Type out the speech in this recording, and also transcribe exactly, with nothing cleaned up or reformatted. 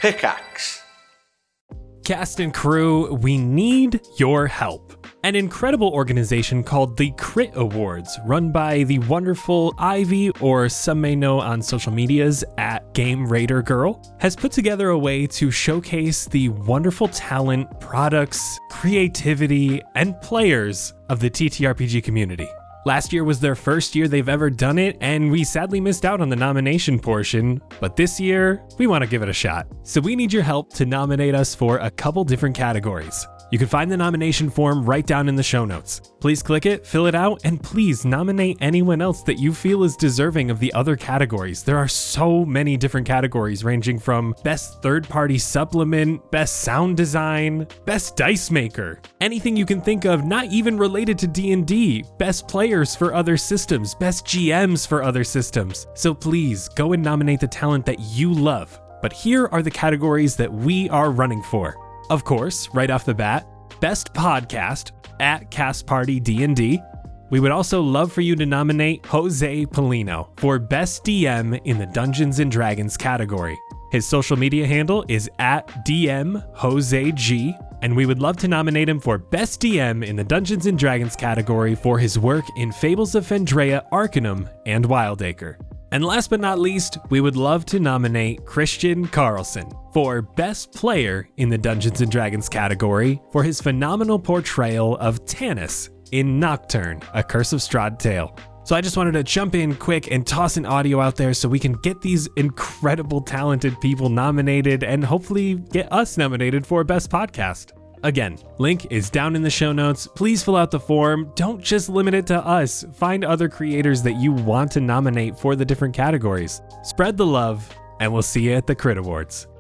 Pickaxe. Cast and crew, we need your help. An incredible organization called the Crit Awards, run by the wonderful Ivy, or some may know on social medias at Game Raider Girl, has put together a way to showcase the wonderful talent, products, creativity, and players of the T T R P G community. Last year was their first year they've ever done it, and we sadly missed out on the nomination portion, but this year, we want to give it a shot. So we need your help to nominate us for a couple different categories. You can find the nomination form right down in the show notes. Please click it, fill it out, and please nominate anyone else that you feel is deserving of the other categories. There are so many different categories ranging from best third-party supplement, best sound design, best dice maker, anything you can think of not even related to D and D, best players for other systems, best G Ms for other systems. So please go and nominate the talent that you love. But here are the categories that we are running for. Of course, right off the bat, Best Podcast at Cast Party D and D. We would also love for you to nominate Jose Polino for Best D M in the Dungeons and Dragons category. His social media handle is at D M Jose G, and we would love to nominate him for Best D M in the Dungeons and Dragons category for his work in Fables of Phendrea, Arcanum, and Wildacre. And last but not least, we would love to nominate Christian Carlson for Best Player in the Dungeons and Dragons category for his phenomenal portrayal of Tanis in Nocturne, A Curse of Strahd Tale. So I just wanted to jump in quick and toss an audio out there so we can get these incredible talented people nominated and hopefully get us nominated for Best Podcast. Again, link is down in the show notes. Please fill out the form. Don't just limit it to us. Find other creators that you want to nominate for the different categories. Spread the love, and we'll see you at the Crit Awards.